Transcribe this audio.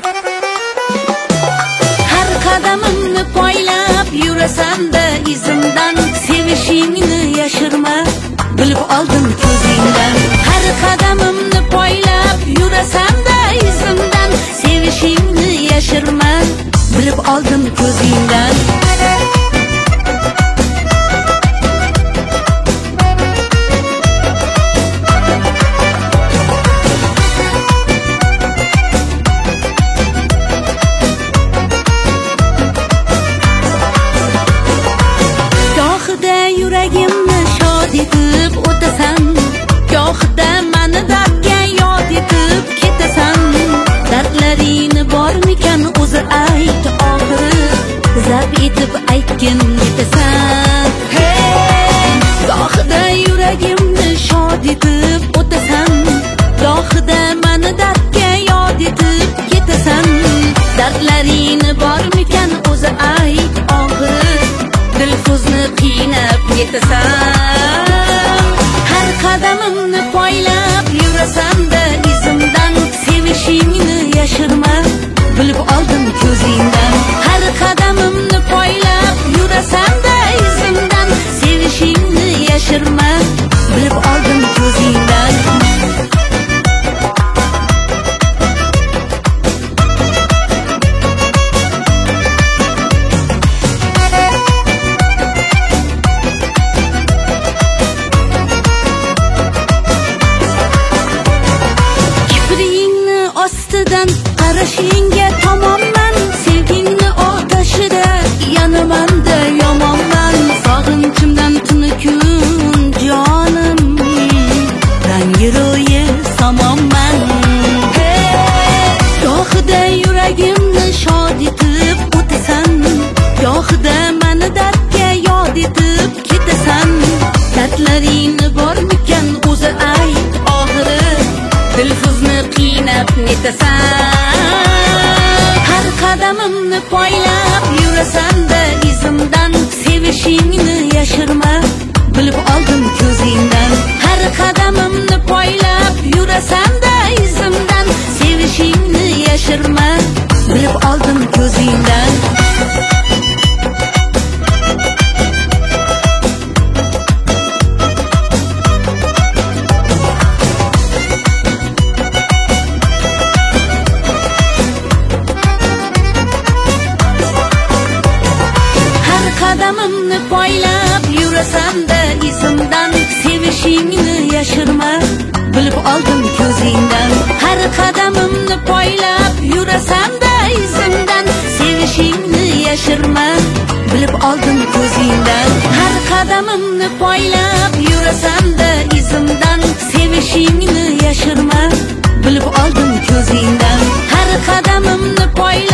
Har qadamimni poylab yurasan-da izimdan, sevishingni yashirma, bilib oldim ko'zingdan. Har qadamimni poylab yurasan-da izimdan, sevishingni yashirma, bilib oldim ko'zingdan. Yuragimni shod etib o'tasan, gohida mani dardga yod etib ketasan. Dardlaringni bormikan o'zi ayt, oxiri zab etib aytgin yetasan. Gohida yuragimni shod etib o'tasan, gohida mani dardga yod etib ketasan. Dardlaringni bormikan o'zi ayt, oxiri dilfuzni qiynab yetasan. Har qadamimni poylab yurasan-da izimdan, sevishingni yashirma, bilib oldim ko'zingdan. Har qadamimni poylab yurasan-da izimdan, sevishingni yashirma, bilib oldim ko'zingdan. Ostidan qarashingga tomonman, sevgingni otashida yonaman-da yomonman. Sog'inchimdan tuni kun jonim, rangi ro'yi somonman. Gohida yuragimni shod etib o'tasan, gohida mani dardga yod etib ketasan. Dardlaringni bormikan o'zi ayt, oxiri dilfuzni qiynab netasan. Har qadamimni poylab yurasan-da izimdan, sevishingni yashirma, bilib oldim ko'zingdan. Har qadamimni poylab yurasan-da izimdan, sevishingni yashirma, bilib oldim ko'zingdan. Qadamimni poylab yurasan-da izimdan, sevishingni yashirma, bilib oldim ko'zingdan. Har qadamimni poylab yurasan-da izimdan, sevishingni yashirma, bilib oldim ko'zingdan. Har qadamimni poylab yurasan-da izimdan, sevishingni yashirma, bilib oldim ko'zingdan. Har qadamimni poylab